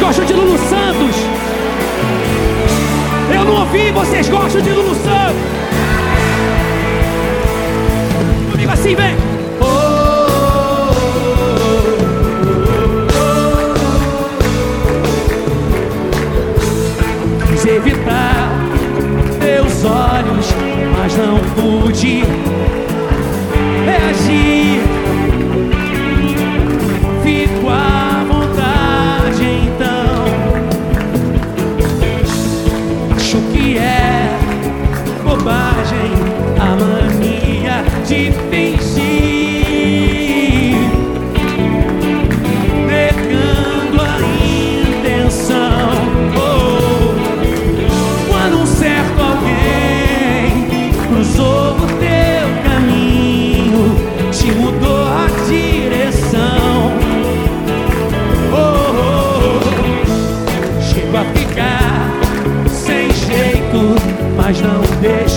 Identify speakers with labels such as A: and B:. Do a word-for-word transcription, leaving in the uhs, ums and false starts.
A: gostam de Lulu Santos? Eu não ouvi, vocês gostam de Lulu Santos? Comigo assim, vem! Quis evitar teus olhos, mas não pude reagir. Fico à vontade então. Acho que é bobagem a mania de fingir, negando a intenção. Oh, quando um certo alguém cruzou o teu caminho, te mudou a direção. Chego a ficar sem jeito, mas não deixo